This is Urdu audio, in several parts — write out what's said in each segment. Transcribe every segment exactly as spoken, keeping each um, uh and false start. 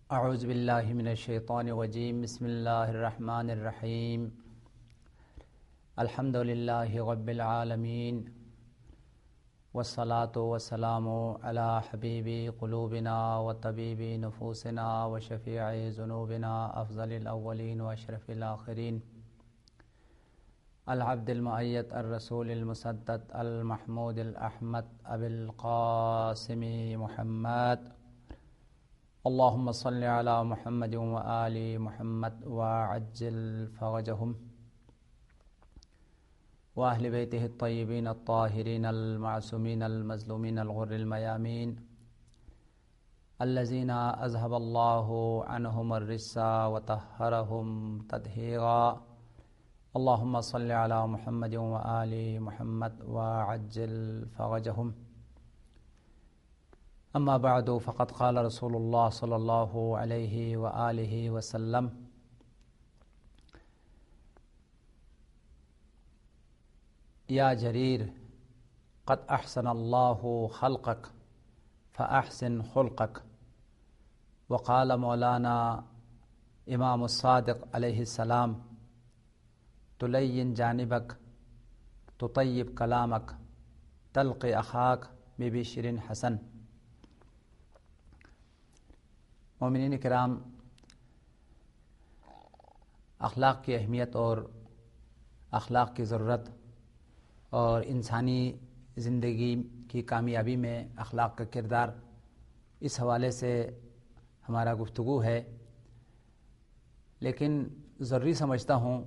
اعوذ باللہ من الشیطان الرجیم بسم اللہ الرحمن الرحیم الحمد للہ رب العالمین والصلاة والسلام علی حبیب قلوبنا وطبیب نفوسنا وشفیع ذنوبنا افضل الاولین واشرف الآخرین العبد المؤید الرسول المسدد المحمود الاحمد ابی القاسم محمد اللهم صل على محمد وآل محمد وعجل فرجهم وأهل بيته الطيبين الطاهرين المعصومين المظلومين الغر الميامين الذين أذهب الله عنهم الرجس وطهرهم تطهيرا اللهم صل على محمد وآل محمد وعجل فرجهم اما بعد فقد قال رسول اللہ صلی اللہ علیہ وآلہ وسلم یا جریر قد احسن اللہ خلقک فاحسن خلقک وقال مولانا امام الصادق علیہ السلام تلین جانبک تطیب کلامک تلق اخاک ببشر حسن۔ مومنین کرام، اخلاق کی اہمیت اور اخلاق کی ضرورت اور انسانی زندگی کی کامیابی میں اخلاق کا کردار، اس حوالے سے ہمارا گفتگو ہے، لیکن ضروری سمجھتا ہوں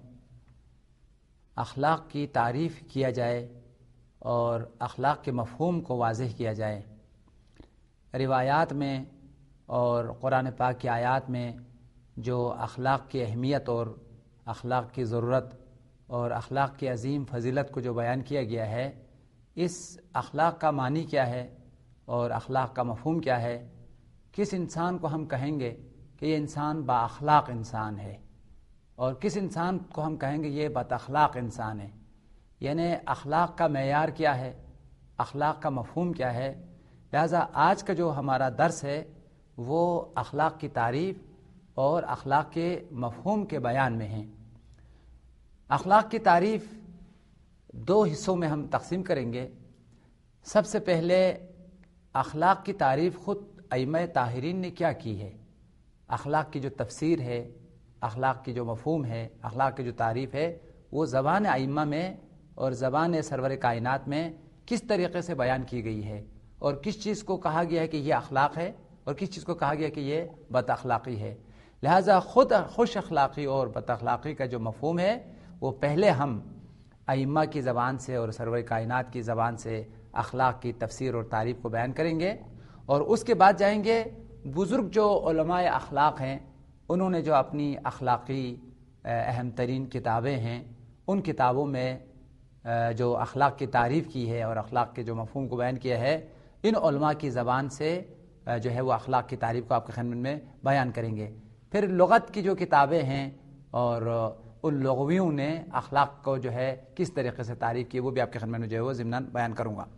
اخلاق کی تعریف کیا جائے اور اخلاق کے مفہوم کو واضح کیا جائے۔ روایات میں اور قرآن پاک کی آیات میں جو اخلاق کی اہمیت اور اخلاق کی ضرورت اور اخلاق کی عظیم فضیلت کو جو بیان کیا گیا ہے، اس اخلاق کا معنی کیا ہے اور اخلاق کا مفہوم کیا ہے، کس انسان کو ہم کہیں گے کہ یہ انسان با اخلاق انسان ہے اور کس انسان کو ہم کہیں گے یہ بد اخلاق انسان ہے، یعنی اخلاق کا معیار کیا ہے، اخلاق کا مفہوم کیا ہے۔ لہذا آج کا جو ہمارا درس ہے وہ اخلاق کی تعریف اور اخلاق کے مفہوم کے بیان میں ہیں۔ اخلاق کی تعریف دو حصوں میں ہم تقسیم کریں گے۔ سب سے پہلے اخلاق کی تعریف خود ائمہ طاہرین نے کیا کی ہے، اخلاق کی جو تفسیر ہے، اخلاق کی جو مفہوم ہے، اخلاق کی جو تعریف ہے، وہ زبان ائمہ میں اور زبان سرور کائنات میں کس طریقے سے بیان کی گئی ہے اور کس چیز کو کہا گیا ہے کہ یہ اخلاق ہے اور کس چیز کو کہا گیا کہ یہ بد اخلاقی ہے۔ لہذا خود خوش اخلاقی اور بد اخلاقی کا جو مفہوم ہے وہ پہلے ہم ائمہ کی زبان سے اور سرور کائنات کی زبان سے اخلاق کی تفسیر اور تعریف کو بیان کریں گے، اور اس کے بعد جائیں گے بزرگ جو علماء اخلاق ہیں، انہوں نے جو اپنی اخلاقی اہم ترین کتابیں ہیں، ان کتابوں میں جو اخلاق کی تعریف کی ہے اور اخلاق کے جو مفہوم کو بیان کیا ہے، ان علماء کی زبان سے جو ہے وہ اخلاق کی تعریف کو آپ کے خدمت میں بیان کریں گے۔ پھر لغت کی جو کتابیں ہیں اور ان لغویوں نے اخلاق کو جو ہے کس طریقے سے تعریف کی، وہ بھی آپ کے خدمت میں جو ہے وہ ضمناً بیان کروں گا۔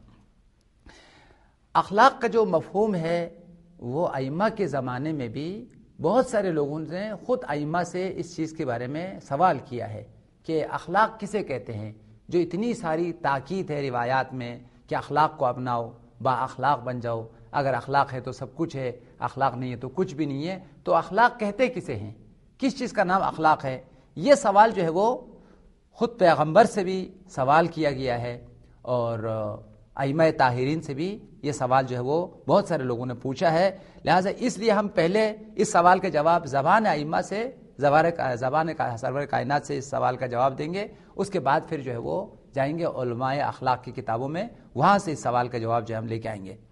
اخلاق کا جو مفہوم ہے وہ ائمہ کے زمانے میں بھی بہت سارے لوگوں نے خود ائمہ سے اس چیز کے بارے میں سوال کیا ہے کہ اخلاق کسے کہتے ہیں، جو اتنی ساری تاکید ہے روایات میں کہ اخلاق کو اپناؤ، با اخلاق بن جاؤ، اگر اخلاق ہے تو سب کچھ ہے، اخلاق نہیں ہے تو کچھ بھی نہیں ہے، تو اخلاق کہتے کسے ہیں، کس چیز کا نام اخلاق ہے؟ یہ سوال جو ہے وہ خود پیغمبر سے بھی سوال کیا گیا ہے اور ائمہ طاہرین سے بھی یہ سوال جو ہے وہ بہت سارے لوگوں نے پوچھا ہے۔ لہٰذا اس لیے ہم پہلے اس سوال کے جواب زبان ائمہ سے، زبان سرور کائنات سے اس سوال کا جواب دیں گے، اس کے بعد پھر جو ہے وہ جائیں گے علماء اخلاق کی کتابوں میں، وہاں سے اس سوال کا جواب جو ہم لے کے آئیں گے۔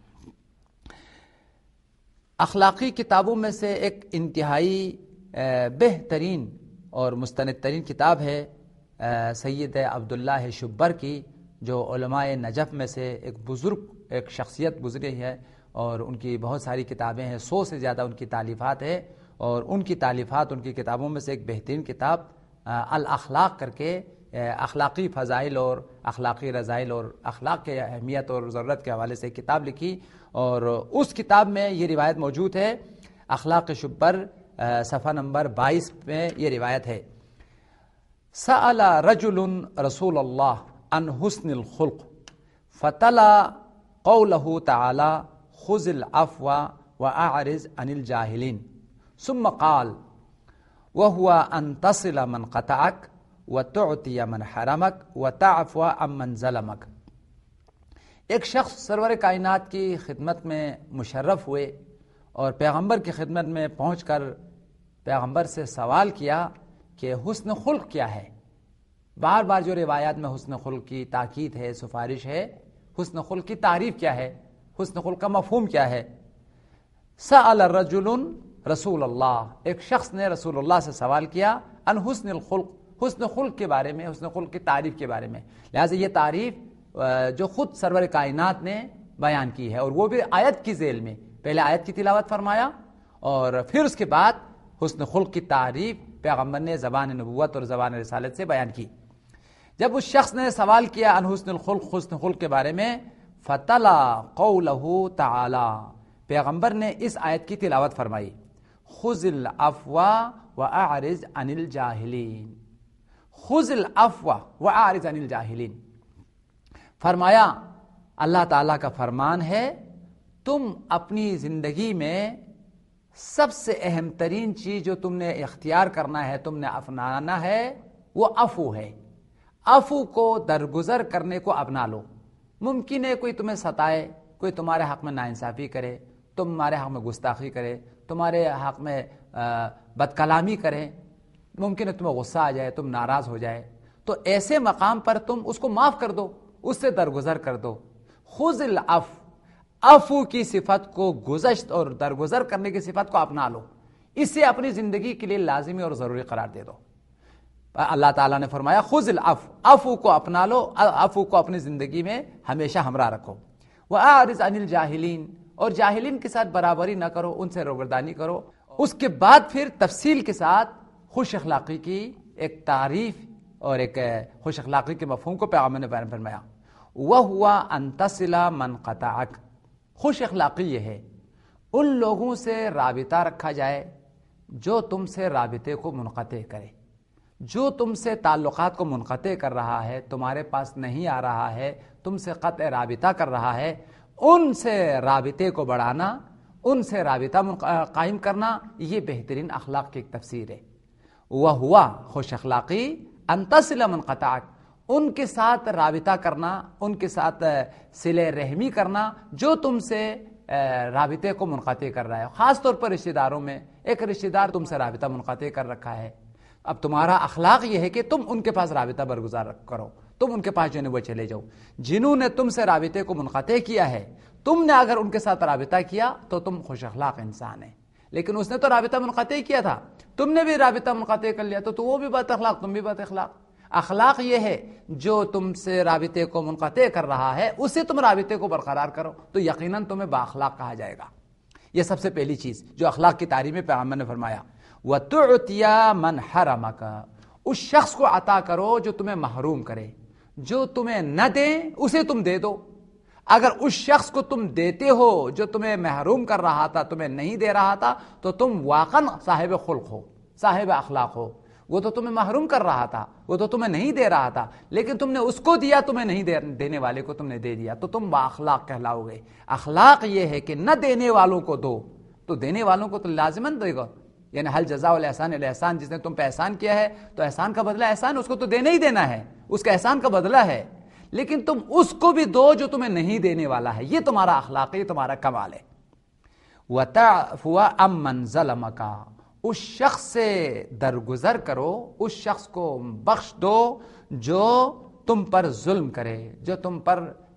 اخلاقی کتابوں میں سے ایک انتہائی بہترین اور مستند ترین کتاب ہے سید عبداللہ شبر کی، جو علماء نجف میں سے ایک بزرگ ایک شخصیت گزری ہے، اور ان کی بہت ساری کتابیں ہیں، سو سے زیادہ ان کی تالیفات ہے، اور ان کی تالیفات ان کی کتابوں میں سے ایک بہترین کتاب الاخلاق کر کے اخلاقی فضائل اور اخلاقی رضائل اور اخلاق کے اہمیت اور ضرورت کے حوالے سے کتاب لکھی، اور اس کتاب میں یہ روایت موجود ہے اخلاق شبر صفحہ نمبر بائیس میں یہ روایت ہے، سأل رجل رسول اللہ عن حسن الخلق فتلا قوله تعالی خذ العفو واعرض عن الجاہلین ثم قال وهو ان تصل من قطعك وتعطي من حرمك وتعفو عمن ظلمك۔ ایک شخص سرور کائنات کی خدمت میں مشرف ہوئے اور پیغمبر کی خدمت میں پہنچ کر پیغمبر سے سوال کیا کہ حسن خلق کیا ہے۔ بار بار جو روایات میں حسن خلق کی تاکید ہے، سفارش ہے، حسن خلق کی تعریف کیا ہے، حسن خلق کا مفہوم کیا ہے۔ سأل الرجل رسول اللہ، ایک شخص نے رسول اللہ سے سوال کیا ان حسن الخلق، حسن خلق کے بارے میں، حسن خلق کی تعریف کے بارے میں۔ لہٰذا یہ تعریف جو خود سرور کائنات نے بیان کی ہے، اور وہ بھی آیت کی ذیل میں، پہلے آیت کی تلاوت فرمایا اور پھر اس کے بعد حسن خلق کی تعریف پیغمبر نے زبان نبوت اور زبان رسالت سے بیان کی۔ جب اس شخص نے سوال کیا ان حسن الخلق، حسن خلق کے بارے میں، فتلا قولہ تعالی، پیغمبر نے اس آیت کی تلاوت فرمائی، خذ العفو واعرض عن الجاہلین، خذ العفو واعرض عن الجاہلین، فرمایا اللہ تعالیٰ کا فرمان ہے تم اپنی زندگی میں سب سے اہم ترین چیز جو تم نے اختیار کرنا ہے، تم نے اپنانا ہے، وہ عفو ہے۔ عفو کو درگزر کرنے کو اپنا لو۔ ممکن ہے کوئی تمہیں ستائے، کوئی تمہارے حق میں ناانصافی کرے، تمہارے حق میں گستاخی کرے، تمہارے حق میں بد کلامی کرے، ممکن ہے تمہیں غصہ آ جائے، تم ناراض ہو جائے، تو ایسے مقام پر تم اس کو معاف کر دو، اس سے درگزر کر دو۔ خذ العفو، عفو کی صفت کو، گزشت اور درگزر کرنے کی صفت کو اپنا لو، اسے اپنی زندگی کے لیے لازمی اور ضروری قرار دے دو۔ اللہ تعالیٰ نے فرمایا خذ العفو، عفو کو اپنا لو، عفو کو اپنی زندگی میں ہمیشہ ہمراہ رکھو۔ وَأَعْرِضْ عَنِ الْجَاهِلِينَ، اور جاہلین کے ساتھ برابری نہ کرو، ان سے روگردانی کرو۔ اس کے بعد پھر تفصیل کے ساتھ خوش اخلاقی کی ایک تعریف اور ایک خوش اخلاقی کے مفہوم کو پیغمبر نے بیان فرمایا، وَهُوَ أَن تَصِلَ مَن قَطَعَكَ، خوش اخلاقی یہ ہے ان لوگوں سے رابطہ رکھا جائے جو تم سے رابطے کو منقطع کرے، جو تم سے تعلقات کو منقطع کر رہا ہے، تمہارے پاس نہیں آ رہا ہے، تم سے قطع رابطہ کر رہا ہے، ان سے رابطے کو بڑھانا، ان سے رابطہ قائم کرنا، یہ بہترین اخلاق کی ایک تفسیر ہے۔ وَهُوَ، خوش اخلاقی، أَن تَصِلَ مَن قَطَعَكَ، ان کے ساتھ رابطہ کرنا، ان کے ساتھ صلہ رحمی کرنا جو تم سے رابطے کو منقطع کر رہا ہے۔ خاص طور پر رشتہ داروں میں، ایک رشتہ دار تم سے رابطہ منقطع کر رکھا ہے، اب تمہارا اخلاق یہ ہے کہ تم ان کے پاس رابطہ برگزار کرو، تم ان کے پاس جو ہے وہ چلے جاؤ۔ جنہوں نے تم سے رابطے کو منقطع کیا ہے، تم نے اگر ان کے ساتھ رابطہ کیا تو تم خوش اخلاق انسان ہے، لیکن اس نے تو رابطہ منقطع کیا تھا، تم نے بھی رابطہ منقطع کر لیا، تو, تو وہ بھی بد اخلاق، تم بھی بد اخلاق۔ اخلاق یہ ہے جو تم سے رابطے کو منقطع کر رہا ہے اسے تم رابطے کو برقرار کرو، تو یقیناً تمہیں با اخلاق کہا جائے گا۔ یہ سب سے پہلی چیز جو اخلاق کی تعریف میں پیغمبر نے فرمایا، وَتُعْتِيَ مَنْ حَرَمَكَ، اس شخص کو عطا کرو جو تمہیں محروم کرے، جو تمہیں نہ دے اسے تم دے دو۔ اگر اس شخص کو تم دیتے ہو جو تمہیں محروم کر رہا تھا، تمہیں نہیں دے رہا تھا، تو تم واقعاً صاحب خلق ہو، صاحب اخلاق ہو۔ وہ تو تمہیں محروم کر رہا تھا، وہ تو تمہیں نہیں دے رہا تھا، لیکن تم نے اس کو دیا، تمہیں نہیں دے دینے والے کو تم نے دے دیا، تو تم با اخلاق کہلاؤ گے۔ اخلاق یہ ہے کہ نہ دینے والوں کو دو، تو دینے والوں کو تو لازماً دے گا، یعنی حل جزاء الاحسان الا الاحسان، جس نے تم پہ احسان کیا ہے تو احسان کا بدلہ احسان، اس کو تو دینا ہی دینا ہے، اس کا احسان کا بدلہ ہے، لیکن تم اس کو بھی دو جو تمہیں نہیں دینے والا ہے، یہ تمہارا اخلاق، یہ تمہارا کمال ہے۔ وَتَعْفُوَ عَمَّنْ ظَلَمَكَ، اس شخص سے درگزر کرو، اس شخص کو بخش دو جو تم پر ظلم کرے، جو تم پر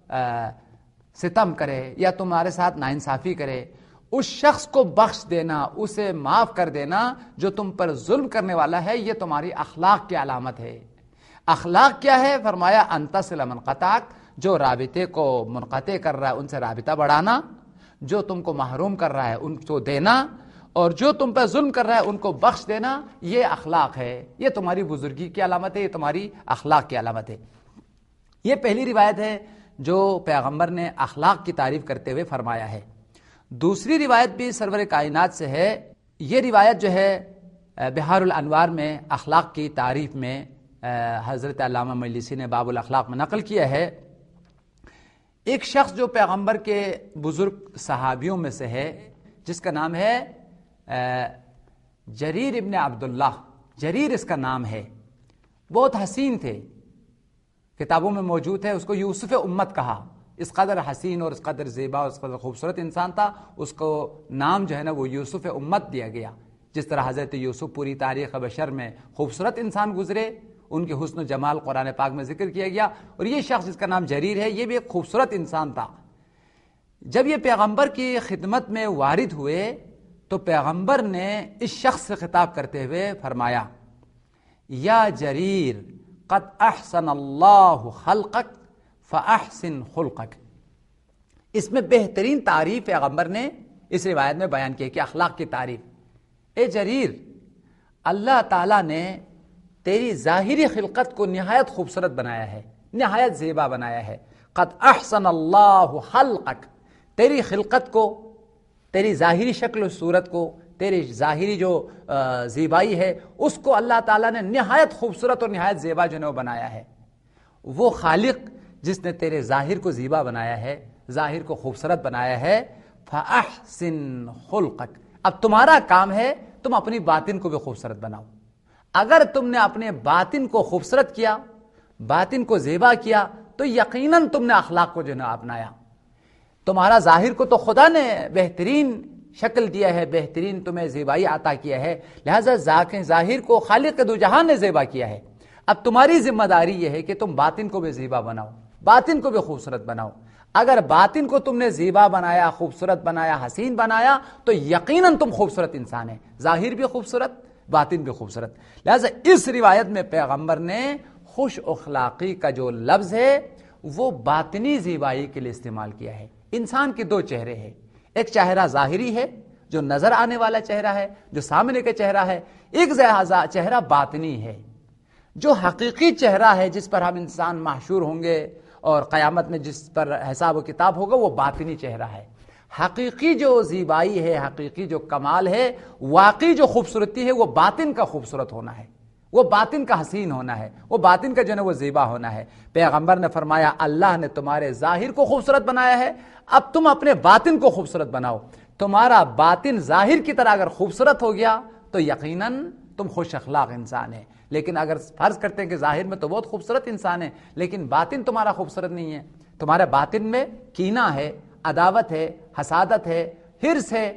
ستم کرے یا تمہارے ساتھ ناانصافی کرے، اس شخص کو بخش دینا، اسے معاف کر دینا جو تم پر ظلم کرنے والا ہے، یہ تمہاری اخلاق کی علامت ہے۔ اخلاق کیا ہے؟ فرمایا ان تصل من قطعک، جو رابطے کو منقطع کر رہا ہے ان سے رابطہ بڑھانا، جو تم کو محروم کر رہا ہے ان کو دینا، اور جو تم پہ ظلم کر رہا ہے ان کو بخش دینا، یہ اخلاق ہے، یہ تمہاری بزرگی کی علامت ہے، یہ تمہاری اخلاق کی علامت ہے۔ یہ پہلی روایت ہے جو پیغمبر نے اخلاق کی تعریف کرتے ہوئے فرمایا ہے۔ دوسری روایت بھی سرور کائنات سے ہے. یہ روایت جو ہے بہار الانوار میں اخلاق کی تعریف میں حضرت علامہ مجلسی نے باب الاخلاق میں نقل کیا ہے. ایک شخص جو پیغمبر کے بزرگ صحابیوں میں سے ہے جس کا نام ہے جریر ابن عبداللہ، جریر اس کا نام ہے، بہت حسین تھے، کتابوں میں موجود ہے. اس کو یوسف امت کہا، اس قدر حسین اور اس قدر زیبا اور اس قدر خوبصورت انسان تھا. اس کو نام جو ہے نا وہ یوسف امت دیا گیا. جس طرح حضرت یوسف پوری تاریخ بشر میں خوبصورت انسان گزرے، ان کے حسن و جمال قرآن پاک میں ذکر کیا گیا، اور یہ شخص جس کا نام جریر ہے یہ بھی ایک خوبصورت انسان تھا. جب یہ پیغمبر کی خدمت میں وارد ہوئے تو پیغمبر نے اس شخص سے خطاب کرتے ہوئے فرمایا، یا جریر قد احسن اللہ خلقک فاحسن خلقک. اس میں بہترین تعریف پیغمبر نے اس روایت میں بیان کی کہ اخلاق کی تعریف. اے جریر، اللہ تعالیٰ نے تیری ظاہری خلقت کو نہایت خوبصورت بنایا ہے، نہایت زیبا بنایا ہے. قد احسن اللہ خلقک، تیری خلقت کو، تیری ظاہری شکل و صورت کو، تیری ظاہری جو زیبائی ہے اس کو اللہ تعالیٰ نے نہایت خوبصورت اور نہایت زیبا جو ہے وہ بنایا ہے. وہ خالق جس نے تیرے ظاہر کو زیبا بنایا ہے، ظاہر کو خوبصورت بنایا ہے، فاحسن خلقک. اب تمہارا کام ہے تم اپنی باطن کو بھی خوبصورت بناؤ. اگر تم نے اپنے باطن کو خوبصورت کیا، باطن کو زیبا کیا، تو یقیناً تم نے اخلاق کو جو ہے اپنایا. تمہارا ظاہر کو تو خدا نے بہترین شکل دیا ہے، بہترین تمہیں زیبائی عطا کیا ہے، لہذا ظاہر کو خالق دو جہان نے زیبا کیا ہے. اب تمہاری ذمہ داری یہ ہے کہ تم باطن کو بھی زیبا بناؤ، باطن کو بھی خوبصورت بناؤ. اگر باطن کو تم نے زیبا بنایا، خوبصورت بنایا، حسین بنایا، تو یقیناً تم خوبصورت انسان ہے، ظاہر بھی خوبصورت، باطن بھی خوبصورت. لہذا اس روایت میں پیغمبر نے خوش اخلاقی کا جو لفظ ہے وہ باطنی زیبائی کے لیے استعمال کیا ہے. انسان کے دو چہرے ہیں، ایک چہرہ ظاہری ہے جو نظر آنے والا چہرہ ہے، جو سامنے کا چہرہ ہے، ایک چہرہ باطنی ہے جو حقیقی چہرہ ہے، جس پر ہم انسان محشور ہوں گے اور قیامت میں جس پر حساب و کتاب ہوگا، وہ باطنی چہرہ ہے. حقیقی جو زیبائی ہے، حقیقی جو کمال ہے، واقعی جو خوبصورتی ہے، وہ باطن کا خوبصورت ہونا ہے، وہ باطن کا حسین ہونا ہے، وہ باطن کا جو ہے وہ زیبا ہونا ہے. پیغمبر نے فرمایا اللہ نے تمہارے ظاہر کو خوبصورت بنایا ہے، اب تم اپنے باطن کو خوبصورت بناؤ. تمہارا باطن ظاہر کی طرح اگر خوبصورت ہو گیا تو یقیناً تم خوش اخلاق انسان ہے. لیکن اگر فرض کرتے ہیں کہ ظاہر میں تو بہت خوبصورت انسان ہے لیکن باطن تمہارا خوبصورت نہیں ہے، تمہارے باطن میں کینہ ہے، عداوت ہے، حسادت ہے، حرص ہے،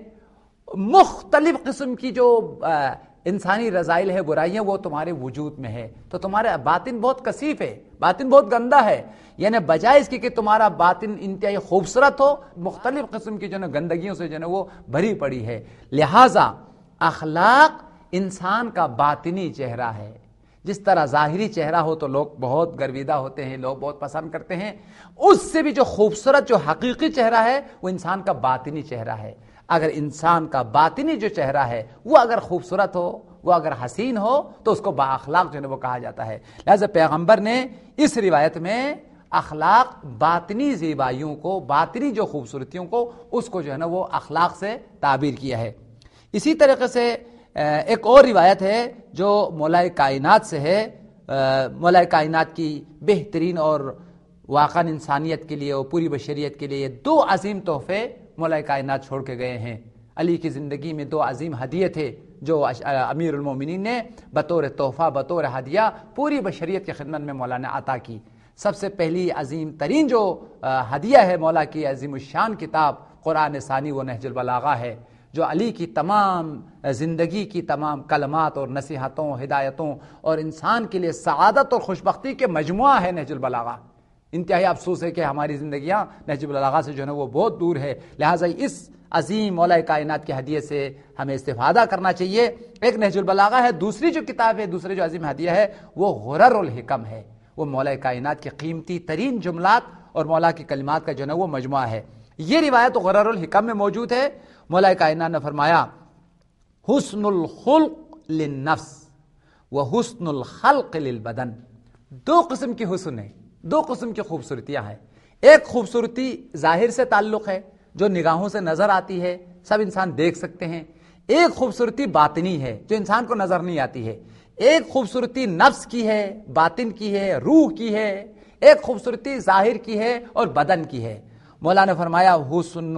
مختلف قسم کی جو انسانی رذائل ہے، برائیاں، وہ تمہارے وجود میں ہے، تو تمہارا باطن بہت کثیف ہے، باطن بہت گندا ہے. یعنی بجائے اس کی کہ تمہارا باطن انتہائی خوبصورت ہو، مختلف قسم کی جو ہے گندگیوں سے جو ہے وہ بھری پڑی ہے. لہذا اخلاق انسان کا باطنی چہرہ ہے. جس طرح ظاہری چہرہ ہو تو لوگ بہت گرویدہ ہوتے ہیں، لوگ بہت پسند کرتے ہیں، اس سے بھی جو خوبصورت جو حقیقی چہرہ ہے وہ انسان کا باطنی چہرہ ہے. اگر انسان کا باطنی جو چہرہ ہے وہ اگر خوبصورت ہو، وہ اگر حسین ہو، تو اس کو با اخلاق جو ہے وہ کہا جاتا ہے. لہذا پیغمبر نے اس روایت میں اخلاق، باطنی زیبائیوں کو، باطنی جو خوبصورتیوں کو، اس کو جو ہے نا وہ اخلاق سے تعبیر کیا ہے. اسی طریقے سے ایک اور روایت ہے جو مولائے کائنات سے ہے. مولائے کائنات کی بہترین اور واقعاً انسانیت کے لیے اور پوری بشریت کے لیے دو عظیم تحفے مولائے کائنات چھوڑ کے گئے ہیں. علی کی زندگی میں دو عظیم ہدیے تھے جو امیر المومنین نے بطور تحفہ، بطور ہدیہ پوری بشریت کی خدمت میں مولا نے عطا کی. سب سے پہلی عظیم ترین جو ہدیہ ہے مولا کی عظیم الشان کتاب قرآن ثانی، وہ نہج البلاغہ ہے، جو علی کی تمام زندگی کی تمام کلمات اور نصیحتوں، ہدایتوں اور انسان کے لیے سعادت اور خوشبختی کے مجموعہ ہے نہج البلاغہ. انتہائی افسوس ہے کہ ہماری زندگیاں نہج البلاغہ سے جو ہے وہ بہت دور ہے. لہٰذا اس عظیم مولا کائنات کے ہدیے سے ہمیں استفادہ کرنا چاہیے. ایک نہج البلاغہ ہے، دوسری جو کتاب ہے، دوسرے جو عظیم ہدیہ ہے وہ غرر الحکم ہے. وہ مولا کائنات کے قیمتی ترین جملات اور مولا کی کلمات کا جو ہے وہ مجموعہ ہے. یہ روایت غرر الحکم میں موجود ہے. مولا کائنات نے فرمایا حسن الخلق للنفس و حسن الخلق للبدن. دو قسم کی حسن ہے، دو قسم کی خوبصورتیاں ہیں. ایک خوبصورتی ظاہر سے تعلق ہے، جو نگاہوں سے نظر آتی ہے، سب انسان دیکھ سکتے ہیں. ایک خوبصورتی باطنی ہے جو انسان کو نظر نہیں آتی ہے. ایک خوبصورتی نفس کی ہے، باطن کی ہے، روح کی ہے. ایک خوبصورتی ظاہر کی ہے اور بدن کی ہے. مولا نے فرمایا حسن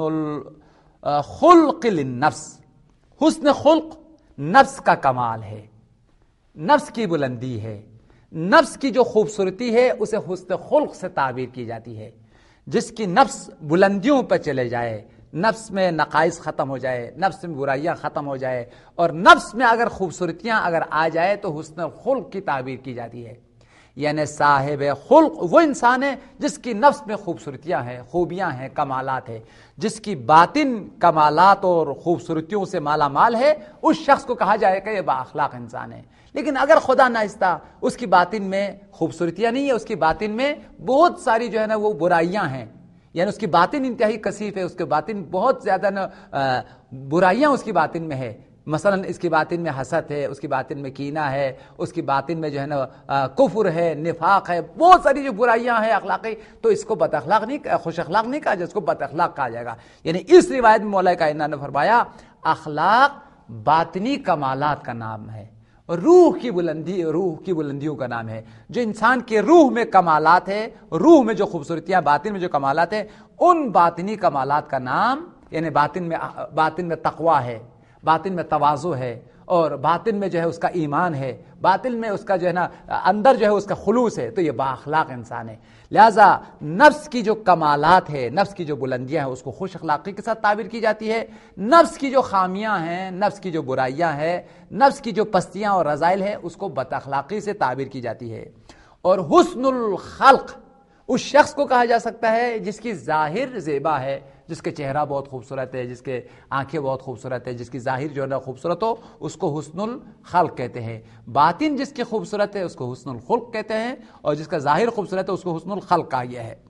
الخلق للنفس، حسن خلق نفس کا کمال ہے، نفس کی بلندی ہے. نفس کی جو خوبصورتی ہے اسے حسن خلق سے تعبیر کی جاتی ہے. جس کی نفس بلندیوں پر چلے جائے، نفس میں نقائص ختم ہو جائے، نفس میں برائیاں ختم ہو جائے اور نفس میں اگر خوبصورتیاں اگر آ جائے تو حسن خلق کی تعبیر کی جاتی ہے. یعنی صاحب خلق وہ انسان ہے جس کی نفس میں خوبصورتیاں ہیں، خوبیاں ہیں، کمالات ہیں. جس کی باطن کمالات اور خوبصورتیوں سے مالا مال ہے، اس شخص کو کہا جائے کہ یہ با اخلاق انسان ہے. لیکن اگر خدا ناخواستہ اس کی باطن میں خوبصورتیاں نہیں ہے، اس کی باطن میں بہت ساری جو ہے نا وہ برائیاں ہیں، یعنی اس کی باطن انتہائی کثیف ہے، اس کے باطن بہت زیادہ نا برائیاں اس کی باطن میں ہے. مثلا اس کی باطن میں حسد ہے، اس کی باطن میں کینہ ہے، اس کی باطن میں جو ہے نا کفر ہے، نفاق ہے، بہت ساری جو برائیاں ہیں اخلاقی، تو اس کو بد اخلاق نہیں، خوش اخلاق نہیں کہا جائے، اس کو بد اخلاق کہا جائے گا. یعنی اس روایت میں مولا کائنات نے فرمایا اخلاق باطنی کمالات کا نام ہے، روح کی بلندی، روح کی بلندیوں کا نام ہے. جو انسان کے روح میں کمالات ہے، روح میں جو خوبصورتیاں، باطن میں جو کمالات ہیں، ان باطنی کمالات کا نام، یعنی باطن میں باطن میں تقویٰ ہے، باطن میں تواضع ہے، اور باطن میں جو ہے اس کا ایمان ہے، باطن میں اس کا جو ہے نا اندر جو ہے اس کا خلوص ہے، تو یہ با اخلاق انسان ہے. لہذا نفس کی جو کمالات ہے، نفس کی جو بلندیاں ہیں، اس کو خوش اخلاقی کے ساتھ تعبیر کی جاتی ہے. نفس کی جو خامیاں ہیں، نفس کی جو برائیاں ہیں، نفس کی جو پستیاں اور رذائل ہیں، اس کو بد اخلاقی سے تعبیر کی جاتی ہے. اور حسن الخلق اس شخص کو کہا جا سکتا ہے جس کی ظاہر زیبا ہے، جس کے چہرہ بہت خوبصورت ہے، جس کے آنکھیں بہت خوبصورت ہے، جس کی ظاہر جو ہے نا خوبصورت ہو، اس کو حسن الخلق کہتے ہیں. باطن جس کی خوبصورت ہے اس کو حسن الخلق کہتے ہیں، اور جس کا ظاہر خوبصورت ہے اس کو حسن الخلق کہا گیا ہے.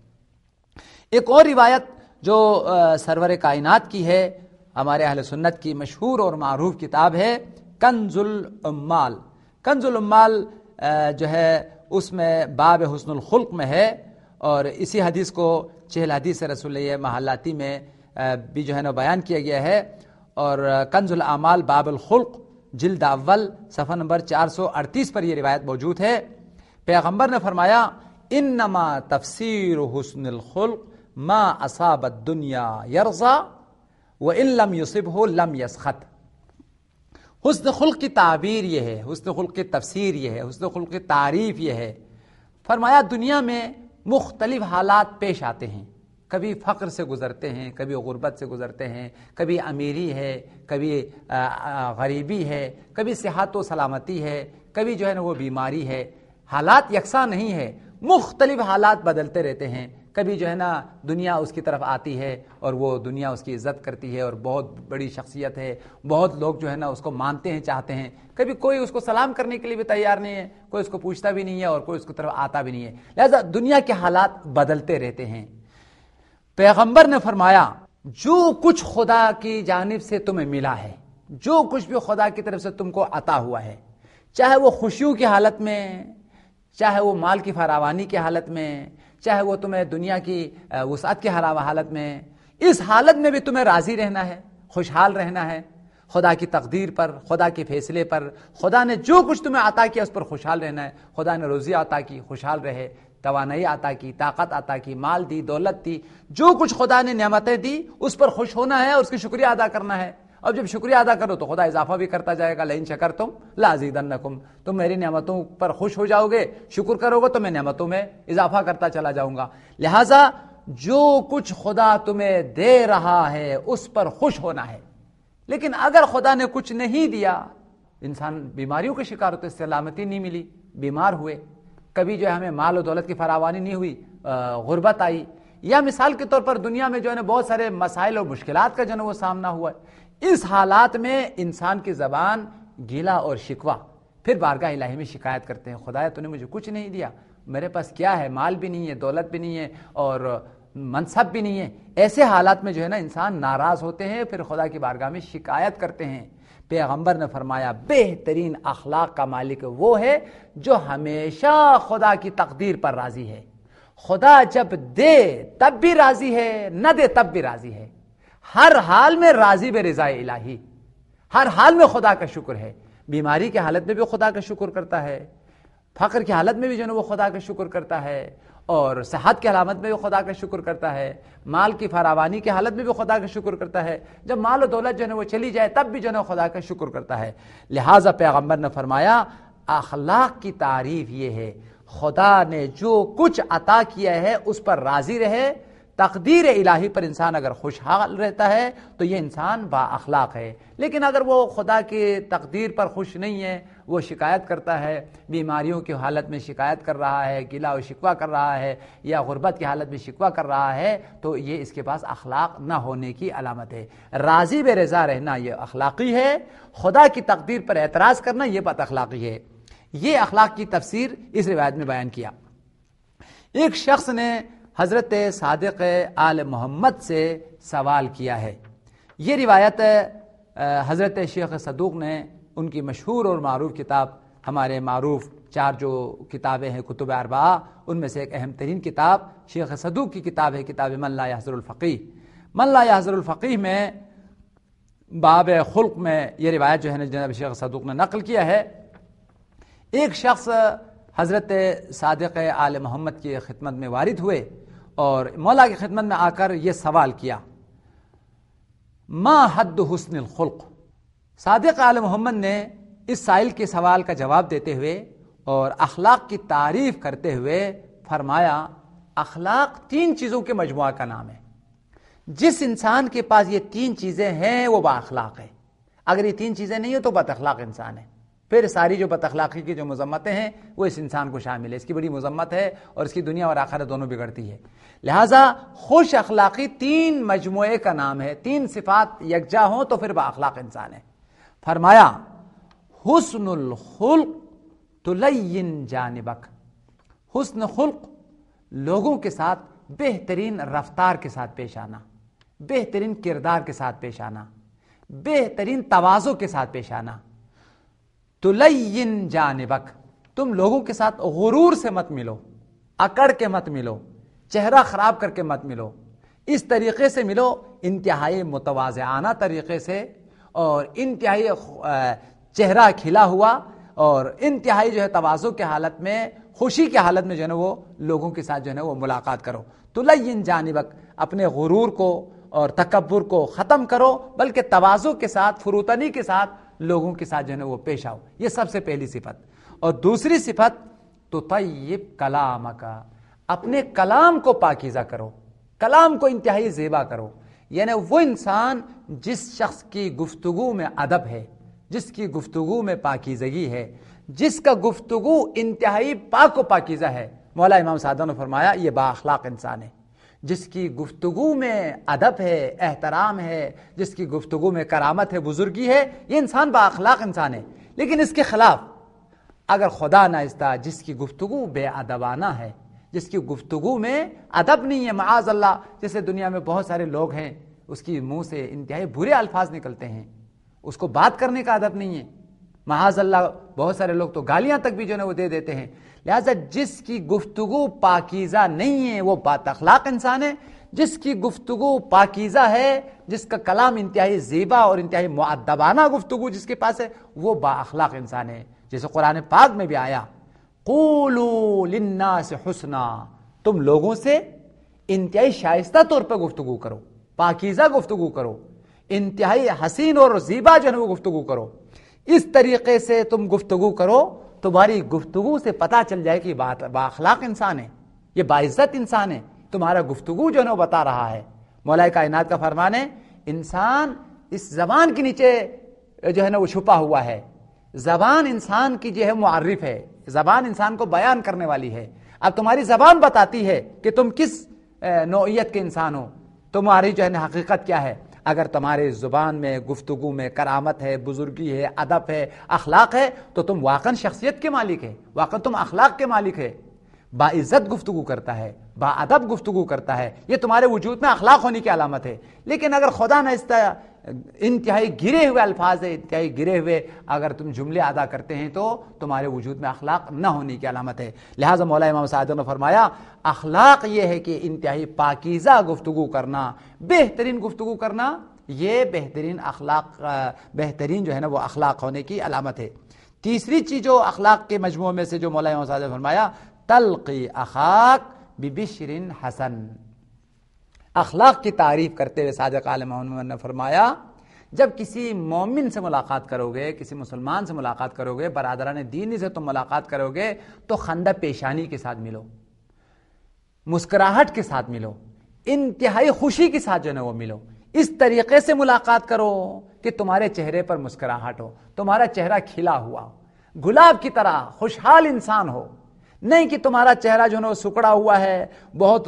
ایک اور روایت جو سرور کائنات کی ہے، ہمارے اہل سنت کی مشہور اور معروف کتاب ہے کنز العمال. کنز العمال جو ہے اس میں باب حسن الخلق میں ہے، اور اسی حدیث کو چہل حدیث رسول اللہ محلاتی میں بھی جو ہے نا بیان کیا گیا ہے. اور کنز الاعمال باب الخلق جلد اول صفحہ نمبر چار سو اڑتیس پر یہ روایت موجود ہے. پیغمبر نے فرمایا انما تفسیر حسن الخلق ما اصاب الدنیا یرضا وان لم یصبہ لم یسخط. حسن خلق کی تعبیر یہ ہے، حسن خلق کی تفسیر یہ ہے، حسن خلق کی تعریف یہ ہے. فرمایا دنیا میں مختلف حالات پیش آتے ہیں، کبھی فقر سے گزرتے ہیں، کبھی غربت سے گزرتے ہیں، کبھی امیری ہے، کبھی غریبی ہے، کبھی صحت و سلامتی ہے، کبھی جو ہے نا وہ بیماری ہے. حالات یکساں نہیں ہے، مختلف حالات بدلتے رہتے ہیں. کبھی جو ہے نا دنیا اس کی طرف آتی ہے اور وہ دنیا اس کی عزت کرتی ہے اور بہت بڑی شخصیت ہے، بہت لوگ جو ہے نا اس کو مانتے ہیں، چاہتے ہیں. کبھی کوئی اس کو سلام کرنے کے لیے بھی تیار نہیں ہے، کوئی اس کو پوچھتا بھی نہیں ہے اور کوئی اس کی طرف آتا بھی نہیں ہے. لہذا دنیا کے حالات بدلتے رہتے ہیں. پیغمبر نے فرمایا جو کچھ خدا کی جانب سے تمہیں ملا ہے، جو کچھ بھی خدا کی طرف سے تم کو عطا ہوا ہے، چاہے وہ خوشیوں کی حالت میں، چاہے وہ مال کی فراوانی کی حالت میں، چاہے وہ تمہیں دنیا کی وسعت کی حالت میں، اس حالت میں بھی تمہیں راضی رہنا ہے، خوشحال رہنا ہے. خدا کی تقدیر پر، خدا کے فیصلے پر، خدا نے جو کچھ تمہیں عطا کیا اس پر خوشحال رہنا ہے. خدا نے روزی عطا کی، خوشحال رہے. توانائی عطا کی، طاقت عطا کی، مال دی، دولت دی، جو کچھ خدا نے نعمتیں دی اس پر خوش ہونا ہے اور اس کی شکریہ ادا کرنا ہے. اور جب شکریہ ادا کرو تو خدا اضافہ بھی کرتا جائے گا. لئن شکرتم لازیدنکم، تم میری نعمتوں پر خوش ہو جاؤ گے، شکر کرو گے تو میں نعمتوں میں اضافہ کرتا چلا جاؤں گا. لہٰذا جو کچھ خدا تمہیں دے رہا ہے اس پر خوش ہونا ہے. لیکن اگر خدا نے کچھ نہیں دیا، انسان بیماریوں کے شکار ہوتے، سلامتی نہیں ملی، بیمار ہوئے، کبھی جو ہے ہمیں مال و دولت کی فراوانی نہیں ہوئی، غربت آئی، یا مثال کے طور پر دنیا میں جو ہے نا بہت سارے مسائل اور مشکلات کا جو ہے وہ سامنا ہوا ہے. اس حالات میں انسان کی زبان گیلا اور شکوہ، پھر بارگاہ الہی میں شکایت کرتے ہیں، خدایا تو نے مجھے کچھ نہیں دیا، میرے پاس کیا ہے، مال بھی نہیں ہے، دولت بھی نہیں ہے اور منصب بھی نہیں ہے. ایسے حالات میں جو ہے نا انسان ناراض ہوتے ہیں، پھر خدا کی بارگاہ میں شکایت کرتے ہیں. پیغمبر نے فرمایا بہترین اخلاق کا مالک وہ ہے جو ہمیشہ خدا کی تقدیر پر راضی ہے. خدا جب دے تب بھی راضی ہے، نہ دے تب بھی راضی ہے. ہر حال میں راضی بے رضا الہی، ہر حال میں خدا کا شکر ہے. بیماری کی حالت میں بھی خدا کا شکر کرتا ہے، فقر کی حالت میں بھی جو ہے وہ خدا کا شکر کرتا ہے، اور صحت کی علامت میں بھی خدا کا شکر کرتا ہے، مال کی فراوانی کی حالت میں بھی خدا کا شکر کرتا ہے، جب مال و دولت جو ہے وہ چلی جائے تب بھی جو ہے خدا کا شکر کرتا ہے. لہٰذا پیغمبر نے فرمایا اخلاق کی تعریف یہ ہے خدا نے جو کچھ عطا کیا ہے اس پر راضی رہے. تقدیر الہی پر انسان اگر خوشحال رہتا ہے تو یہ انسان با اخلاق ہے. لیکن اگر وہ خدا کی تقدیر پر خوش نہیں ہے، وہ شکایت کرتا ہے، بیماریوں کی حالت میں شکایت کر رہا ہے، گلہ و شکوہ کر رہا ہے، یا غربت کی حالت میں شکوہ کر رہا ہے، تو یہ اس کے پاس اخلاق نہ ہونے کی علامت ہے. راضی بے رضا رہنا یہ اخلاقی ہے، خدا کی تقدیر پر اعتراض کرنا یہ بد اخلاقی ہے. یہ اخلاق کی تفسیر اس روایت میں بیان کیا. ایک شخص نے حضرت صادق آل محمد سے سوال کیا ہے. یہ روایت حضرت شیخ صدوق نے ان کی مشہور اور معروف کتاب، ہمارے معروف چار جو کتابیں ہیں کتب اربعہ، ان میں سے ایک اہم ترین کتاب شیخ صدوق کی کتاب ہے، کتاب من لا یحضر الفقیہ. من لا یحضر الفقیہ میں باب خلق میں یہ روایت جو ہے جناب شیخ صدوق نے نقل کیا ہے. ایک شخص حضرت صادق آل محمد کی خدمت میں وارد ہوئے اور مولا کی خدمت میں آ کر یہ سوال کیا، ما حد حسن الخلق. صادق آل محمد نے اس سائل کے سوال کا جواب دیتے ہوئے اور اخلاق کی تعریف کرتے ہوئے فرمایا، اخلاق تین چیزوں کے مجموعہ کا نام ہے. جس انسان کے پاس یہ تین چیزیں ہیں وہ با اخلاق ہے. اگر یہ تین چیزیں نہیں ہو تو بد اخلاق انسان ہے. پھر ساری جو بد اخلاقی کی جو مذمتیں ہیں وہ اس انسان کو شامل ہے. اس کی بڑی مذمت ہے اور اس کی دنیا اور آخرت دونوں بگڑتی ہے. لہذا خوش اخلاقی تین مجموعے کا نام ہے. تین صفات یکجا ہوں تو پھر با اخلاق انسان ہے. فرمایا حسن الخلق تلین جانبک. حسن خلق لوگوں کے ساتھ بہترین رفتار کے ساتھ پیش آنا، بہترین کردار کے ساتھ پیش آنا، بہترین تواضع کے ساتھ پیش آنا. تلین جانبک، تم لوگوں کے ساتھ غرور سے مت ملو، اکڑ کے مت ملو، چہرہ خراب کر کے مت ملو. اس طریقے سے ملو انتہائی متواضعانہ طریقے سے، اور انتہائی چہرہ کھلا ہوا اور انتہائی جو ہے تواضع کے حالت میں، خوشی کی حالت میں جو ہے نا وہ لوگوں کے ساتھ جو ہے نا وہ ملاقات کرو. تلین جانبک، اپنے غرور کو اور تکبر کو ختم کرو، بلکہ تواضع کے ساتھ، فروتنی کے ساتھ لوگوں کے ساتھ جو ہے نا وہ پیش آؤ. یہ سب سے پہلی صفت. اور دوسری صفت تو طیب کلامک، اپنے کلام کو پاکیزہ کرو، کلام کو انتہائی زیبا کرو. یعنی وہ انسان جس شخص کی گفتگو میں ادب ہے، جس کی گفتگو میں پاکیزگی ہے، جس کا گفتگو انتہائی پاک و پاکیزہ ہے، مولا امام سعدہ نے فرمایا یہ با اخلاق انسان ہے. جس کی گفتگو میں ادب ہے، احترام ہے، جس کی گفتگو میں کرامت ہے، بزرگی ہے، یہ انسان با اخلاق انسان ہے. لیکن اس کے خلاف اگر خدا ناخواستہ جس کی گفتگو بے ادبانہ ہے، جس کی گفتگو میں ادب نہیں ہے، معاذ اللہ، جیسے دنیا میں بہت سارے لوگ ہیں اس کی منہ سے انتہائی برے الفاظ نکلتے ہیں، اس کو بات کرنے کا ادب نہیں ہے، معاذ اللہ بہت سارے لوگ تو گالیاں تک بھی جو ہے وہ دے دیتے ہیں. لہذا جس کی گفتگو پاکیزہ نہیں ہے وہ بد اخلاق انسان ہے. جس کی گفتگو پاکیزہ ہے، جس کا کلام انتہائی زیبا اور انتہائی مؤدبانہ گفتگو جس کے پاس ہے، وہ با اخلاق انسان ہے. جیسے قرآن پاک میں بھی آیا، قولوا للناس حسنا، تم لوگوں سے انتہائی شائستہ طور پر گفتگو کرو، پاکیزہ گفتگو کرو، انتہائی حسین اور زیبا جو ہے وہ گفتگو کرو. اس طریقے سے تم گفتگو کرو، تمہاری گفتگو سے پتہ چل جائے کہ بات با اخلاق انسان ہے، یہ باعزت انسان ہے. تمہارا گفتگو جو ہے وہ بتا رہا ہے. مولا کائنات کا فرمان ہے، انسان اس زبان کے نیچے جو ہے نا وہ چھپا ہوا ہے. زبان انسان کی جو ہے معرف ہے، زبان انسان کو بیان کرنے والی ہے. اب تمہاری زبان بتاتی ہے کہ تم کس نوعیت کے انسان ہو، تمہاری جو ہے نا حقیقت کیا ہے. اگر تمہارے زبان میں، گفتگو میں کرامت ہے، بزرگی ہے، ادب ہے، اخلاق ہے، تو تم واقعا شخصیت کے مالک ہے، واقعا تم اخلاق کے مالک ہے. با عزت گفتگو کرتا ہے، با ادب گفتگو کرتا ہے، یہ تمہارے وجود میں اخلاق ہونے کی علامت ہے. لیکن اگر خدا نہ انتہائی گرے ہوئے الفاظ ہے، انتہائی گرے ہوئے اگر تم جملے ادا کرتے ہیں تو تمہارے وجود میں اخلاق نہ ہونے کی علامت ہے۔ لہٰذا مولا امام صادق نے فرمایا اخلاق یہ ہے کہ انتہائی پاکیزہ گفتگو کرنا، بہترین گفتگو کرنا، یہ بہترین اخلاق بہترین جو ہے نا وہ اخلاق ہونے کی علامت ہے۔ تیسری چیز جو اخلاق کے مجموعے میں سے جو مولا امام صادق نے فرمایا تلقی اخاک ببشر حسن، اخلاق کی تعریف کرتے ہوئے صادق عالم محمد نے فرمایا جب کسی مومن سے ملاقات کرو گے، کسی مسلمان سے ملاقات کرو گے، برادران دینی سے تم ملاقات کرو گے تو خندہ پیشانی کے ساتھ ملو، مسکراہٹ کے ساتھ ملو، انتہائی خوشی کے ساتھ جو ہے وہ ملو، اس طریقے سے ملاقات کرو کہ تمہارے چہرے پر مسکراہٹ ہو، تمہارا چہرہ کھلا ہوا ہو، گلاب کی طرح خوشحال انسان ہو، نہیں کہ تمہارا چہرہ جو ہے وہ سکڑا ہوا ہے، بہت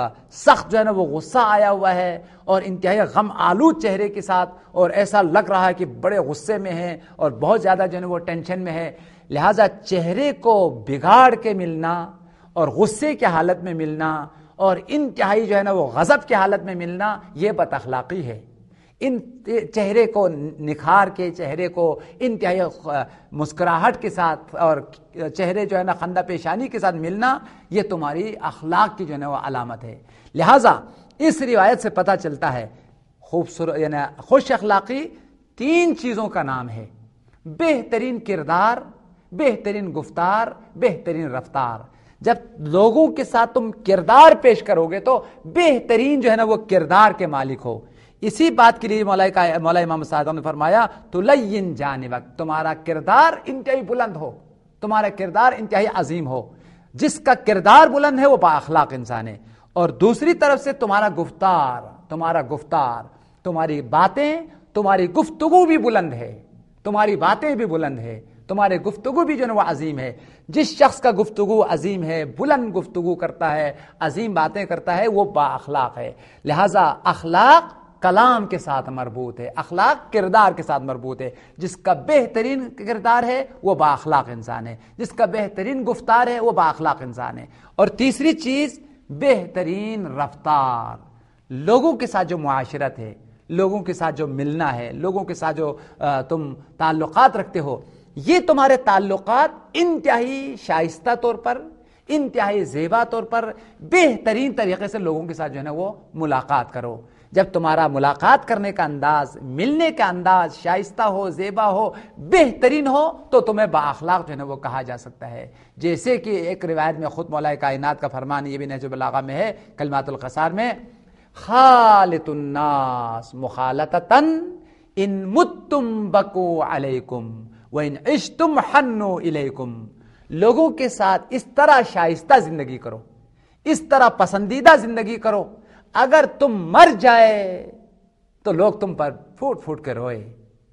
سخت جو ہے نا وہ غصہ آیا ہوا ہے اور انتہائی غم آلود چہرے کے ساتھ، اور ایسا لگ رہا ہے کہ بڑے غصے میں ہے اور بہت زیادہ جو ہے وہ ٹینشن میں ہے۔ لہٰذا چہرے کو بگاڑ کے ملنا اور غصے کی حالت میں ملنا اور انتہائی جو ہے نا وہ غضب کی حالت میں ملنا یہ بد اخلاقی ہے۔ ان چہرے کو نکھار کے، چہرے کو انتہائی مسکراہٹ کے ساتھ اور چہرے جو ہے نا خندہ پیشانی کے ساتھ ملنا یہ تمہاری اخلاق کی جو ہے نا وہ علامت ہے۔ لہٰذا اس روایت سے پتہ چلتا ہے خوبصورت یعنی خوش اخلاقی تین چیزوں کا نام ہے: بہترین کردار، بہترین گفتار، بہترین رفتار۔ جب لوگوں کے ساتھ تم کردار پیش کرو گے تو بہترین جو ہے نا وہ کردار کے مالک ہو۔ اسی بات کے لیے مولا مولا امام صادق نے فرمایا تلین جانبک، تمہارا کردار انتہائی بلند ہو، تمہارا کردار انتہائی عظیم ہو۔ جس کا کردار بلند ہے وہ با اخلاق انسان ہے۔ اور دوسری طرف سے تمہارا گفتار تمہارا گفتار تمہاری باتیں، تمہاری گفتگو بھی بلند ہے، تمہاری باتیں بھی بلند ہے، تمہارے گفتگو بھی جو ہے وہ عظیم ہے۔ جس شخص کا گفتگو عظیم ہے، بلند گفتگو کرتا ہے، عظیم باتیں کرتا ہے، وہ با اخلاق ہے۔ لہذا اخلاق کلام کے ساتھ مربوط ہے، اخلاق کردار کے ساتھ مربوط ہے۔ جس کا بہترین کردار ہے وہ با اخلاق انسان ہے، جس کا بہترین گفتار ہے وہ با اخلاق انسان ہے۔ اور تیسری چیز بہترین رفتار، لوگوں کے ساتھ جو معاشرت ہے، لوگوں کے ساتھ جو ملنا ہے، لوگوں کے ساتھ جو تم تعلقات رکھتے ہو، یہ تمہارے تعلقات انتہائی شائستہ طور پر، انتہائی زیبا طور پر، بہترین طریقے سے لوگوں کے ساتھ جو ہے نا وہ ملاقات کرو۔ جب تمہارا ملاقات کرنے کا انداز، ملنے کا انداز شائستہ ہو، زیبا ہو، بہترین ہو تو تمہیں با اخلاق جو ہے نا وہ کہا جا سکتا ہے۔ جیسے کہ ایک روایت میں خود مولا کائنات کا فرمان یہ بھی نہج البلاغہ میں ہے، کلمات القصار میں، خالط الناس مخالطۃ ان متم بکو علیکم وان عشتم حنوا الیکم، لوگوں کے ساتھ اس طرح شائستہ زندگی کرو، اس طرح پسندیدہ زندگی کرو، اگر تم مر جائے تو لوگ تم پر پھوٹ پھوٹ کے روئے،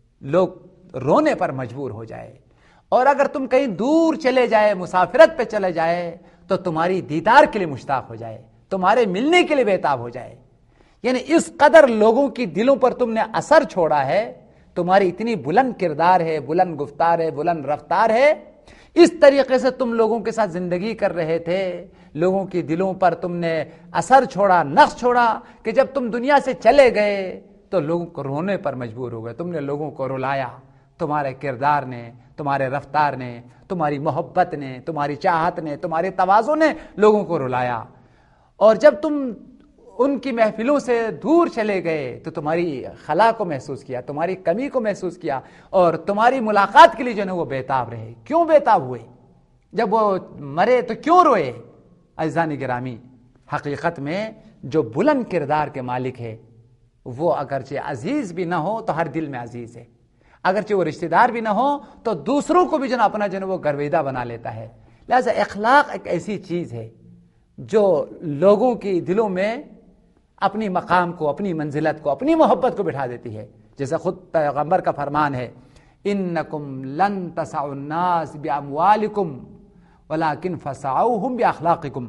لوگ رونے پر مجبور ہو جائے، اور اگر تم کہیں دور چلے جائے، مسافرت پہ چلے جائے تو تمہاری دیدار کے لیے مشتاق ہو جائے، تمہارے ملنے کے لیے بےتاب ہو جائے۔ یعنی اس قدر لوگوں کی دلوں پر تم نے اثر چھوڑا ہے، تمہاری اتنی بلند کردار ہے، بلند گفتار ہے، بلند رفتار ہے، اس طریقے سے تم لوگوں کے ساتھ زندگی کر رہے تھے، لوگوں کی دلوں پر تم نے اثر چھوڑا، نقش چھوڑا کہ جب تم دنیا سے چلے گئے تو لوگوں کو رونے پر مجبور ہو گئے، تم نے لوگوں کو رلایا، تمہارے کردار نے، تمہارے رفتار نے، تمہاری محبت نے، تمہاری چاہت نے، تمہارے تواضع نے لوگوں کو رلایا۔ اور جب تم ان کی محفلوں سے دور چلے گئے تو تمہاری خلا کو محسوس کیا، تمہاری کمی کو محسوس کیا، اور تمہاری ملاقات کے لیے جو ہے وہ بےتاب رہے۔ کیوں بےتاب ہوئے؟ جب وہ مرے تو کیوں روئے؟ عزیزان گرامی، حقیقت میں جو بلند کردار کے مالک ہے وہ اگرچہ عزیز بھی نہ ہو تو ہر دل میں عزیز ہے، اگرچہ وہ رشتہ دار بھی نہ ہو تو دوسروں کو بھی جو اپنا جو وہ گرویدہ بنا لیتا ہے۔ لہذا اخلاق ایک ایسی چیز ہے جو لوگوں کی دلوں میں اپنی مقام کو، اپنی منزلت کو، اپنی محبت کو بٹھا دیتی ہے۔ جیسا خود پیغمبر کا فرمان ہے، انکم لن تسعوا الناس باموالکم ولکن فسعوہم باخلاقکم،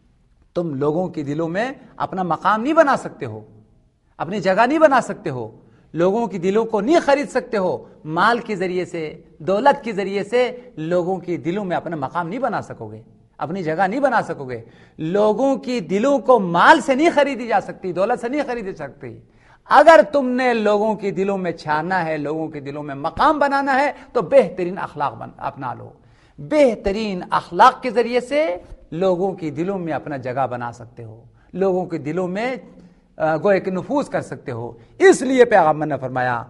تم لوگوں کی دلوں میں اپنا مقام نہیں بنا سکتے ہو، اپنی جگہ نہیں بنا سکتے ہو، لوگوں کی دلوں کو نہیں خرید سکتے ہو، مال کے ذریعے سے، دولت کے ذریعے سے لوگوں کی دلوں میں اپنا مقام نہیں بنا سکو گے، اپنی جگہ نہیں بنا سکو گے۔ لوگوں کی دلوں کو مال سے نہیں خریدی جا سکتی، دولت سے نہیں خریدی سکتی۔ اگر تم نے لوگوں کی دلوں میں چھانا ہے، لوگوں کے دلوں میں مقام بنانا ہے تو بہترین اخلاق بن اپنا لو. بہترین اخلاق کے ذریعے سے لوگوں کی دلوں میں اپنا جگہ بنا سکتے ہو، لوگوں کے دلوں میں گوئے کہ نفوذ کر سکتے ہو. اس لیے پیغمبر نے فرمایا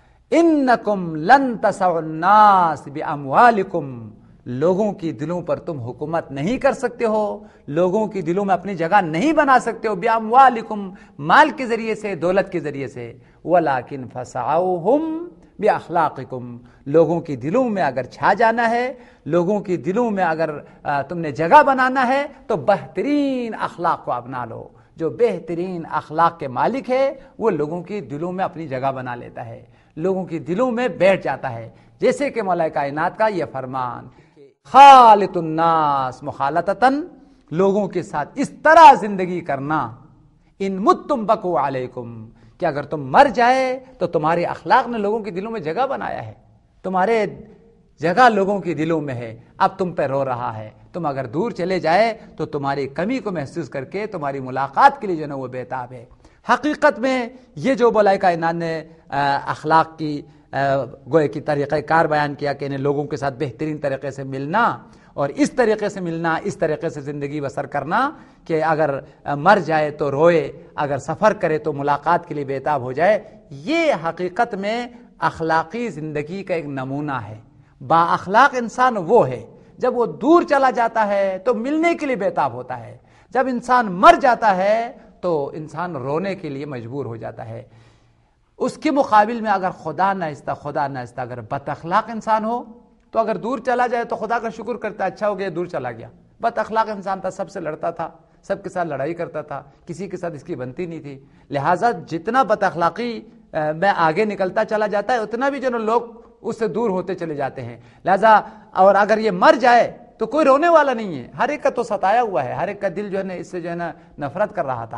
انکم لن تسعوا الناس باموالکم، لوگوں کی دلوں پر تم حکومت نہیں کر سکتے ہو، لوگوں کی دلوں میں اپنی جگہ نہیں بنا سکتے ہو باموالکم، مال کے ذریعے سے، دولت کے ذریعے سے. ولکن فسعوہم باخلاقکم، لوگوں کی دلوں میں اگر چھا جانا ہے، لوگوں کی دلوں میں اگر تم نے جگہ بنانا ہے تو بہترین اخلاق کو اپنا لو. جو بہترین اخلاق کے مالک ہے وہ لوگوں کی دلوں میں اپنی جگہ بنا لیتا ہے، لوگوں کی دلوں میں بیٹھ جاتا ہے. جیسے کہ مولا کائنات کا یہ فرمان خالط الناس مخالطتاً، لوگوں کے ساتھ اس طرح زندگی کرنا، ان متم بکو علیکم، کہ اگر تم مر جائے تو تمہارے اخلاق نے لوگوں کے دلوں میں جگہ بنایا ہے، تمہارے جگہ لوگوں کے دلوں میں ہے، اب تم پہ رو رہا ہے. تم اگر دور چلے جائے تو تمہاری کمی کو محسوس کر کے تمہاری ملاقات کے لیے جو ہے وہ بےتاب ہے. حقیقت میں یہ جو مولا کائنات نے اخلاق کی گوئے کی طریقہ کار بیان کیا کہ انہیں لوگوں کے ساتھ بہترین طریقے سے ملنا اور اس طریقے سے ملنا، اس طریقے سے زندگی بسر کرنا کہ اگر مر جائے تو روئے، اگر سفر کرے تو ملاقات کے لیے بےتاب ہو جائے، یہ حقیقت میں اخلاقی زندگی کا ایک نمونہ ہے. با اخلاق انسان وہ ہے جب وہ دور چلا جاتا ہے تو ملنے کے لیے بےتاب ہوتا ہے، جب انسان مر جاتا ہے تو انسان رونے کے لیے مجبور ہو جاتا ہے. اس کے مقابل میں اگر خدا نہستہ خدا نہستہ اگر بد اخلاق انسان ہو تو اگر دور چلا جائے تو خدا کا شکر کرتا ہے، اچھا ہو گیا دور چلا گیا. بد اخلاق انسان تھا، سب سے لڑتا تھا، سب کے ساتھ لڑائی کرتا تھا، کسی کے ساتھ اس کی بنتی نہیں تھی. لہٰذا جتنا بد اخلاقی میں آگے نکلتا چلا جاتا ہے اتنا بھی جو نا لوگ اس سے دور ہوتے چلے جاتے ہیں. لہٰذا اور اگر یہ مر جائے تو کوئی رونے والا نہیں ہے، ہر ایک کا تو ستایا ہوا ہے، ہر ایک کا دل جو ہے نا اس سے جو ہے نا نفرت کر رہا تھا.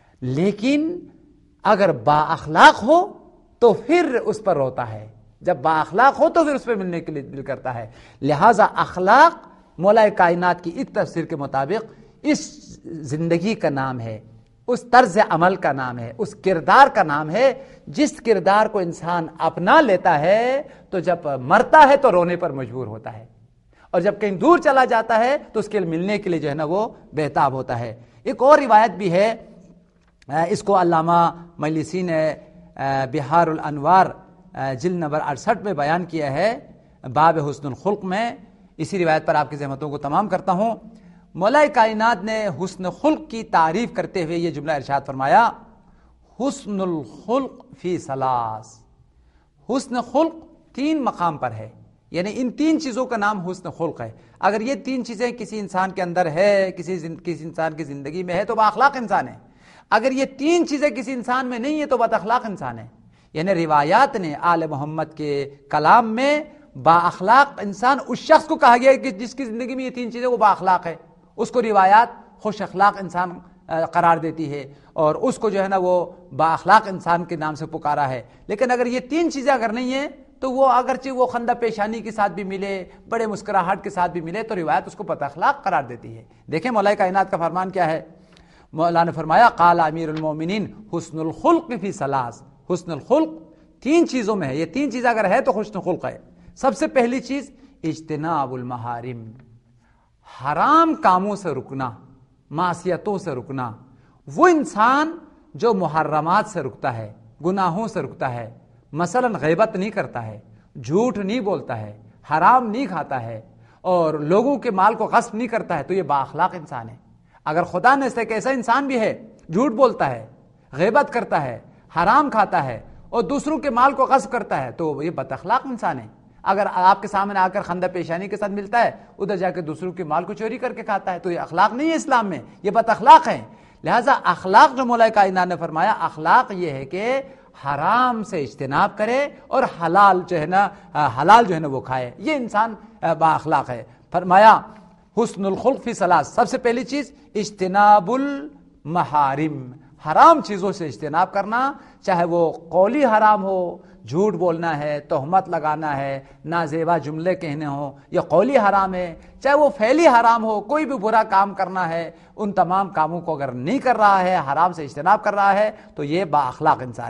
لیکن اگر با اخلاق ہو تو پھر اس پر روتا ہے، جب با اخلاق ہو تو پھر اس پہ ملنے کے لیے دل کرتا ہے. لہٰذا اخلاق مولا کائنات کی اس تفسیر کے مطابق اس زندگی کا نام ہے، اس طرز عمل کا نام ہے، اس کردار کا نام ہے جس کردار کو انسان اپنا لیتا ہے تو جب مرتا ہے تو رونے پر مجبور ہوتا ہے، اور جب کہیں دور چلا جاتا ہے تو اس کے ملنے کے لیے جو ہے نا وہ بےتاب ہوتا ہے. ایک اور روایت بھی ہے، اس کو علامہ مجلسی نے بہار الانوار جلد نمبر اڑسٹھ میں بیان کیا ہے باب حسن الخلق میں. اسی روایت پر آپ کی زحمتوں کو تمام کرتا ہوں. مولا کائنات نے حسن خلق کی تعریف کرتے ہوئے یہ جملہ ارشاد فرمایا حسن الخلق فی ثلاث. حسن خلق تین مقام پر ہے، یعنی ان تین چیزوں کا نام حسن خلق ہے. اگر یہ تین چیزیں کسی انسان کے اندر ہے، کسی کسی انسان کی زندگی میں ہے تو با اخلاق انسان ہے. اگر یہ تین چیزیں کسی انسان میں نہیں ہے تو بد اخلاق انسان ہے. یعنی روایات نے آل محمد کے کلام میں با اخلاق انسان اس شخص کو کہا گیا ہے کہ جس کی زندگی میں یہ تین چیزیں وہ با اخلاق ہے. اس کو روایات خوش اخلاق انسان قرار دیتی ہے اور اس کو جو ہے نا وہ با اخلاق انسان کے نام سے پکارا ہے. لیکن اگر یہ تین چیزیں اگر نہیں ہیں تو وہ اگرچہ وہ خندہ پیشانی کے ساتھ بھی ملے، بڑے مسکراہٹ کے ساتھ بھی ملے تو روایت اس کو بد اخلاق قرار دیتی ہے. دیکھیں مولا کائنات کا فرمان کیا ہے. مولا نے فرمایا قال امیر المومنین حسن الخلق فی ثلاث. حسن الخلق تین چیزوں میں ہے. یہ تین چیز اگر ہے تو حسن خلق ہے. سب سے پہلی چیز اجتناب المحارم، حرام کاموں سے رکنا، معصیتوں سے رکنا. وہ انسان جو محرمات سے رکتا ہے، گناہوں سے رکتا ہے، مثلا غیبت نہیں کرتا ہے، جھوٹ نہیں بولتا ہے، حرام نہیں کھاتا ہے اور لوگوں کے مال کو غصب نہیں کرتا ہے تو یہ با اخلاق انسان ہے. اگر خدا نے ایک ایسا انسان بھی ہے جھوٹ بولتا ہے، غیبت کرتا ہے، حرام کھاتا ہے اور دوسروں کے مال کو غصب کرتا ہے تو یہ بد اخلاق انسان ہے. اگر آپ کے سامنے آ کر خندہ پیشانی کے ساتھ ملتا ہے، ادھر جا کے دوسروں کے مال کو چوری کر کے کھاتا ہے تو یہ اخلاق نہیں ہے اسلام میں، یہ بد اخلاق ہے. لہٰذا اخلاق جو مولا کائنات نے فرمایا اخلاق یہ ہے کہ حرام سے اجتناب کرے اور حلال جو ہے نا حلال جو ہے نا وہ کھائے. یہ انسان با اخلاق ہے. فرمایا حسن الخلق فی ثلاث. سب سے پہلی چیز اجتناب المحارم، حرام چیزوں سے اجتناب کرنا، چاہے وہ قولی حرام ہو، جھوٹ بولنا ہے، تہمت لگانا ہے، نازیبا جملے کہنے ہوں، یہ قولی حرام ہے، چاہے وہ فعلی حرام ہو، کوئی بھی برا کام کرنا ہے، ان تمام کاموں کو اگر نہیں کر رہا ہے، حرام سے اجتناب کر رہا ہے تو یہ با اخلاق انسان ہے.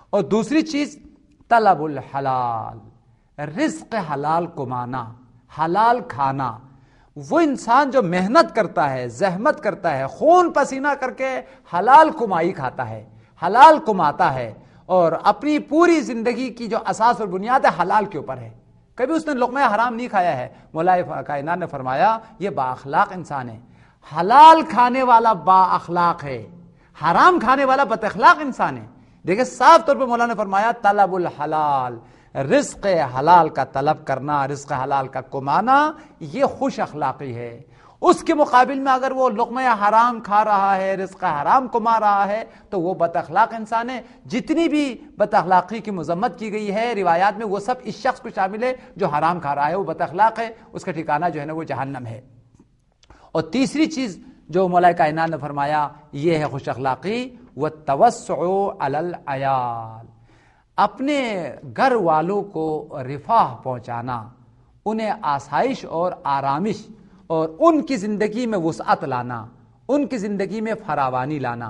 اور دوسری چیز طلب الحلال، رزق حلال کمانا، حلال کھانا۔ وہ انسان جو محنت کرتا ہے، زحمت کرتا ہے، خون پسینہ کر کے حلال کمائی کھاتا ہے، حلال کماتا ہے، اور اپنی پوری زندگی کی جو اساس اور بنیاد ہے حلال کے اوپر ہے، کبھی اس نے لقمہ حرام نہیں کھایا ہے، مولا کائنات نے فرمایا یہ با اخلاق انسان ہے۔ حلال کھانے والا با اخلاق ہے، حرام کھانے والا بد اخلاق انسان ہے۔ دیکھیں صاف طور پہ مولا نے فرمایا طلب الحلال، رزق حلال کا طلب کرنا، رزق حلال کا کمانا، یہ خوش اخلاقی ہے۔ اس کے مقابل میں اگر وہ لقمہ حرام کھا رہا ہے، رزق حرام کما رہا ہے، تو وہ بد اخلاق انسان ہے۔ جتنی بھی بد اخلاقی کی مذمت کی گئی ہے روایات میں، وہ سب اس شخص کو شامل ہے جو حرام کھا رہا ہے، وہ بد اخلاق ہے، اس کا ٹھکانہ جو ہے نا وہ جہنم ہے۔ اور تیسری چیز جو مولا کائنات نے فرمایا یہ ہے خوش اخلاقی، والتوسع علی العیال، اپنے گھر والوں کو رفاہ پہنچانا، انہیں آسائش اور آرامش اور ان کی زندگی میں وسعت لانا، ان کی زندگی میں فراوانی لانا۔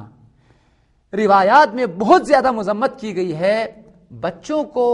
روایات میں بہت زیادہ مذمت کی گئی ہے بچوں کو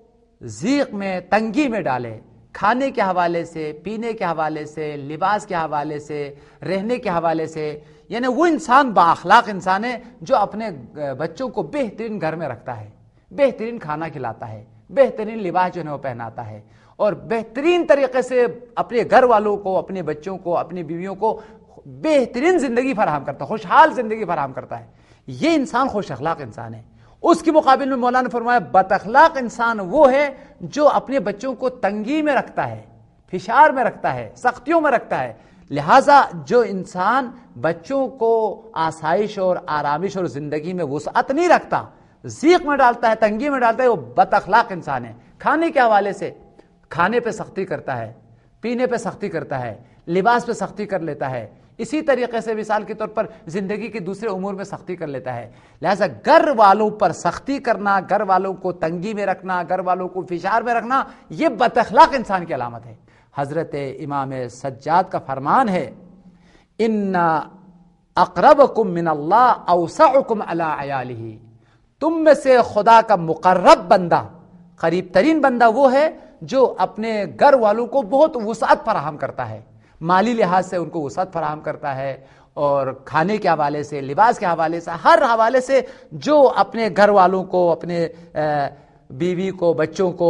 ضیق میں، تنگی میں ڈالے، کھانے کے حوالے سے، پینے کے حوالے سے، لباس کے حوالے سے، رہنے کے حوالے سے۔ یعنی وہ انسان با اخلاق انسان ہے جو اپنے بچوں کو بہترین گھر میں رکھتا ہے، بہترین کھانا کھلاتا ہے، بہترین لباس جو ہے وہ پہناتا ہے، اور بہترین طریقے سے اپنے گھر والوں کو، اپنے بچوں کو، اپنی بیویوں کو بہترین زندگی فراہم کرتا ہے، خوشحال زندگی فراہم کرتا ہے۔ یہ انسان خوش اخلاق انسان ہے۔ اس کے مقابل میں مولانا نے فرمایا بد اخلاق انسان وہ ہے جو اپنے بچوں کو تنگی میں رکھتا ہے، فشار میں رکھتا ہے، سختیوں میں رکھتا ہے۔ لہٰذا جو انسان بچوں کو آسائش اور آرامش اور زندگی میں وسعت نہیں رکھتا، ضیق میں ڈالتا ہے، تنگی میں ڈالتا ہے، وہ بد اخلاق انسان ہے۔ کھانے کے حوالے سے کھانے پہ سختی کرتا ہے، پینے پہ سختی کرتا ہے، لباس پہ سختی کر لیتا ہے، اسی طریقے سے مثال کے طور پر زندگی کے دوسرے امور میں سختی کر لیتا ہے۔ لہذا گھر والوں پر سختی کرنا، گھر والوں کو تنگی میں رکھنا، گھر والوں کو فشار میں رکھنا، یہ بد اخلاق انسان کی علامت ہے۔ حضرت امام سجاد کا فرمان ہے ان اقربکم من اللہ اوسعکم علی عیالہ، تم میں سے خدا کا مقرب بندہ، قریب ترین بندہ وہ ہے جو اپنے گھر والوں کو بہت وسعت فراہم کرتا ہے، مالی لحاظ سے ان کو وسعت فراہم کرتا ہے، اور کھانے کے حوالے سے، لباس کے حوالے سے، ہر حوالے سے جو اپنے گھر والوں کو، اپنے بیوی کو، بچوں کو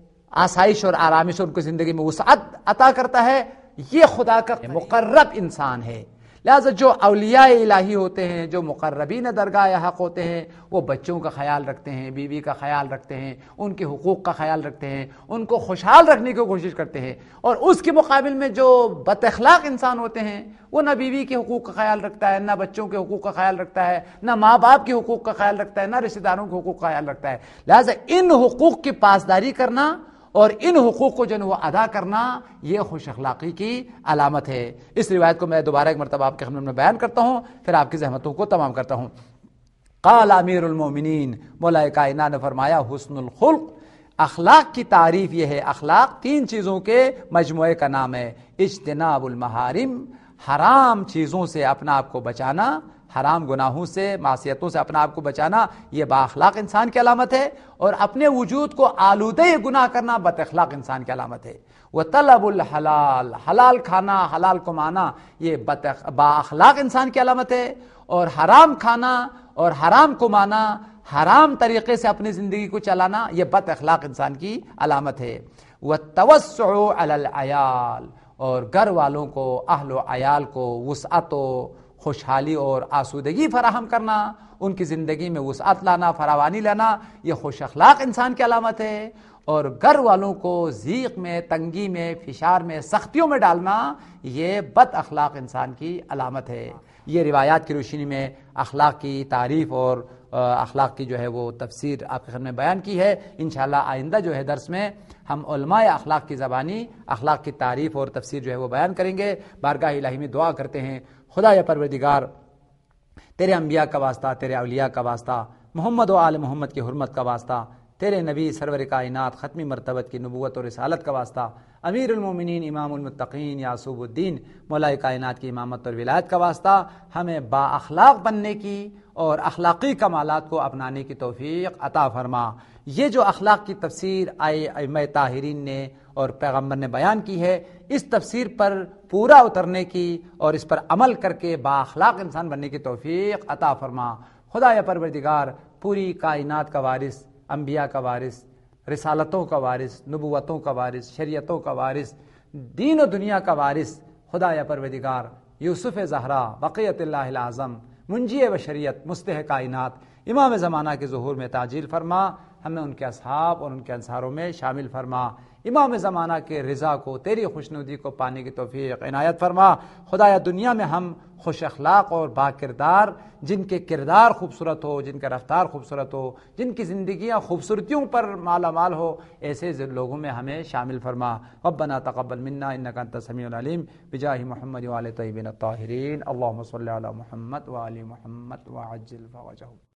آسائش اور آرامش اور ان کی زندگی میں وسعت عطا کرتا ہے، یہ خدا کا مقرب انسان ہے۔ لہذا جو اولیاء الہی ہوتے ہیں، جو مقربین درگاہ حق ہوتے ہیں، وہ بچوں کا خیال رکھتے ہیں، بیوی کا خیال رکھتے ہیں، ان کے حقوق کا خیال رکھتے ہیں، ان کو خوشحال رکھنے کی کوشش کرتے ہیں۔ اور اس کے مقابل میں جو بد اخلاق انسان ہوتے ہیں، وہ نہ بیوی کے حقوق کا خیال رکھتا ہے، نہ بچوں کے حقوق کا خیال رکھتا ہے، نہ ماں باپ کے حقوق کا خیال رکھتا ہے، نہ رشتہ داروں کے حقوق کا خیال رکھتا ہے۔ لہذا ان حقوق کی پاسداری کرنا اور ان حقوق کو جو ہے وہ ادا کرنا، یہ خوش اخلاقی کی علامت ہے۔ اس روایت کو میں دوبارہ ایک مرتبہ آپ کے خدمت میں بیان کرتا ہوں، پھر آپ کی زحمتوں کو تمام کرتا ہوں۔ قال امیر المومنین، مولا کائنات نے فرمایا حسن الخلق، اخلاق کی تعریف یہ ہے، اخلاق تین چیزوں کے مجموعے کا نام ہے۔ اجتناب المحارم، حرام چیزوں سے اپنا آپ کو بچانا، حرام گناہوں سے، معصیتوں سے اپنا آپ کو بچانا، یہ با اخلاق انسان کی علامت ہے۔ اور اپنے وجود کو آلودہ گناہ کرنا بد اخلاق انسان کی علامت ہے۔ وطلب الحلال، حلال کھانا، حلال کمانا، یہ با اخلاق انسان کی علامت ہے۔ اور حرام کھانا اور حرام کمانا، حرام طریقے سے اپنی زندگی کو چلانا، یہ بد اخلاق انسان کی علامت ہے۔ والتوسع علی العیال، اور گھر والوں کو، اہل و عیال کو وسعت و خوشحالی اور آسودگی فراہم کرنا، ان کی زندگی میں وسعت لانا، فراوانی لانا، یہ خوش اخلاق انسان کی علامت ہے۔ اور گھر والوں کو ضیق میں، تنگی میں، فشار میں، سختیوں میں ڈالنا، یہ بد اخلاق انسان کی علامت ہے۔ یہ روایات کی روشنی میں اخلاق کی تعریف اور اخلاق کی جو ہے وہ تفسیر آپ کے سامنے بیان کی ہے۔ انشاءاللہ آئندہ جو ہے درس میں ہم علماء اخلاق کی زبانی اخلاق کی تعریف اور تفسیر جو ہے وہ بیان کریں گے۔ بارگاہ الہی میں دعا کرتے ہیں، خدا یا پروردگار، تیرے انبیاء کا واسطہ، تیرے اولیاء کا واسطہ، محمد و آل محمد کی حرمت کا واسطہ، تیرے نبی سرور کائنات ختمی مرتبت کی نبوت اور رسالت کا واسطہ، امیر المومنین امام المتقین یعصوب الدین مولا کائنات کی امامت اور ولایت کا واسطہ ہمیں با اخلاق بننے کی اور اخلاقی کمالات کو اپنانے کی توفیق عطا فرما۔ یہ جو اخلاق کی تفسیر آئے ائمہ طاہرین نے اور پیغمبر نے بیان کی ہے، اس تفسیر پر پورا اترنے کی اور اس پر عمل کر کے با اخلاق انسان بننے کی توفیق عطا فرما۔ خدا یا پروردگار پوری کائنات کا وارث، انبیاء کا وارث، رسالتوں کا وارث، نبوتوں کا وارث، شریعتوں کا وارث، دین و دنیا کا وارث خدا یا پروردگار یوسف زہرا بقیت اللہ الاعظم منجی بشریت مصلح کائنات امام زمانہ کے ظہور میں تعجیل فرما، ہمیں ان کے اصحاب اور ان کے انصاروں میں شامل فرما۔ امام زمانہ کے رضا کو، تیری خوشنودی کو پانے کی توفیق عنایت فرما۔ خدایا دنیا میں ہم خوش اخلاق اور با کردار، جن کے کردار خوبصورت ہو، جن کا رفتار خوبصورت ہو، جن کی زندگیاں خوبصورتیوں پر مالا مال ہو، ایسے لوگوں میں ہمیں شامل فرما۔ ربنا تقبل منا انک انت السمیع العلیم بجاہ محمد وآل طیبین الطاہرین، اللہم صلی علی محمد وآل محمد وعجل فرجہ۔